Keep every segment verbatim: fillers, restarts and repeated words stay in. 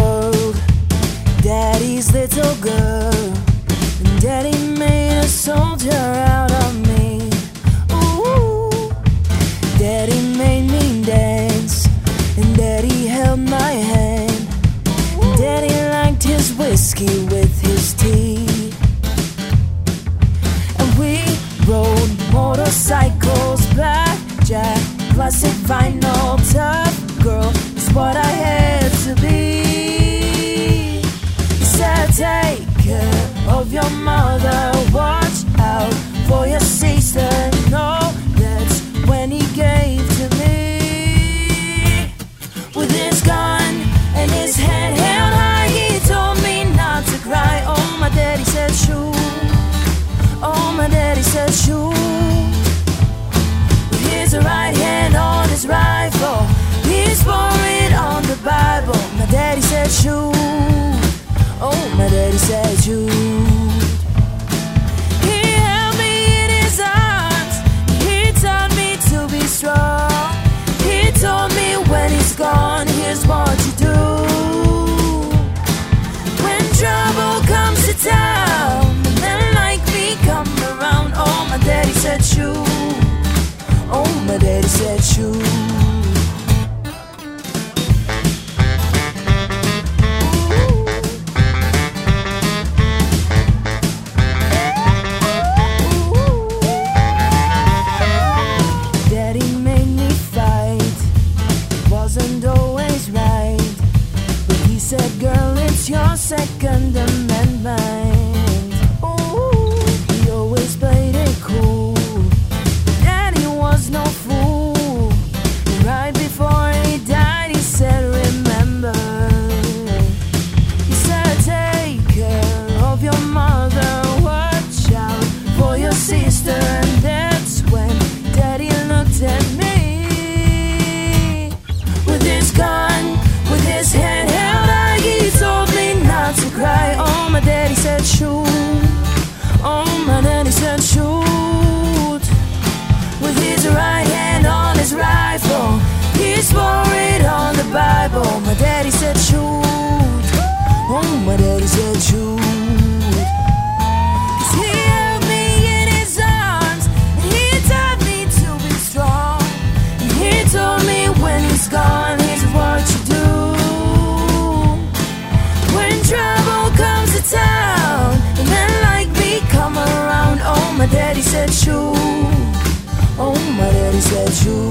world, Daddy's little girl, and Daddy made a soldier out of me. Ooh, Daddy made me dance, and Daddy held my hand, and Daddy liked his whiskey with his tea. And we rode motorcycles, blackjack, classic vinyl, tough girl is what I had to be. He said, take care of your mother, watch out for your sister. No, that's when he gave to me. With his gun and his head held high, he told me not to cry. Oh, my daddy said shoot. Oh, my daddy said shoot. With his right hand on his rifle, he swore it on the Bible. My daddy said shoot. Oh, my daddy said shoot. He held me in his arms, he taught me to be strong. He told me when he's gone, here's what you do. When trouble comes to town, and men like me come around. Oh, my daddy said shoot. Oh, my daddy said shoot. Said, girl, it's your Second Amendment. Ooh, he always played it cool. Daddy was no fool. Right before he died, he said, remember. He said, take care of your mother, watch out for your sister. And that's when Daddy looked at me. With his gun, with his head held high, he told me not to cry. Oh, my daddy said shoot. Oh, my daddy said shoot. With his right hand on his rifle, he swore it on the Bible. My daddy said shoot. Oh, my daddy said shoot. 'Cause he held me in his arms, and he taught me to be strong. And he told me when he's gone, here's what you do. Trouble comes to town, and men like me come around. Oh, my daddy said shoot. Oh, my daddy said shoot.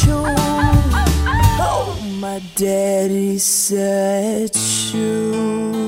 Daddy said shoot.